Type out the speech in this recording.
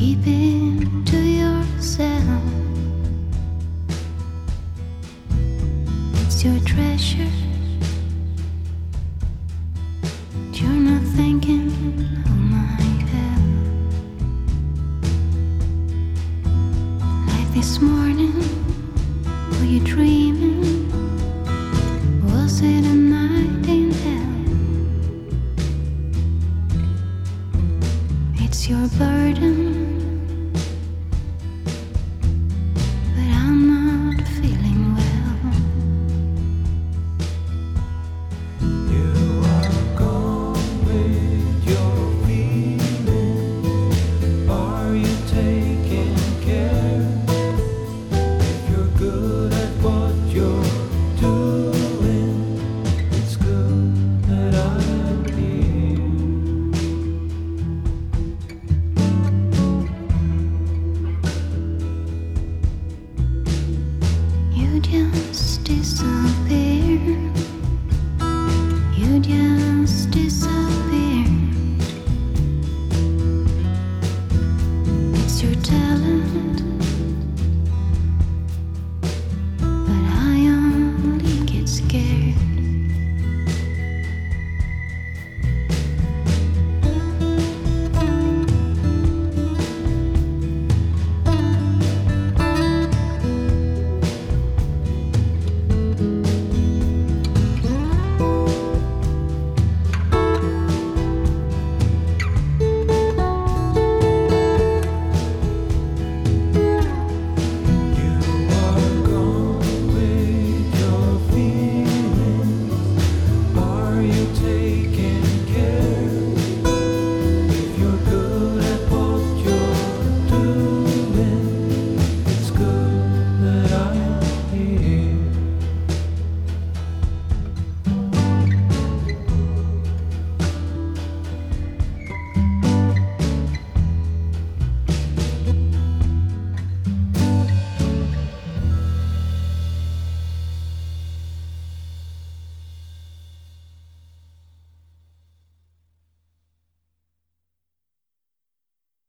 Keep it to yourself. It's your treasure. You're not thinking of my help. Like this morning, were you dreaming? Was it a night in hell? It's your burden. You just disappeared. You just disappeared. It's your talent.